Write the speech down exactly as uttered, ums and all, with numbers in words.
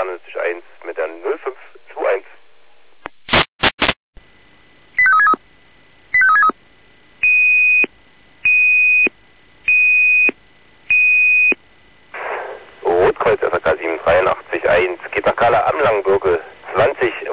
eins mit der null fünf zwei eins. Rotkreuz S R K sieben drei acht eins, geht nach Kala am Langenbürgel zwanzig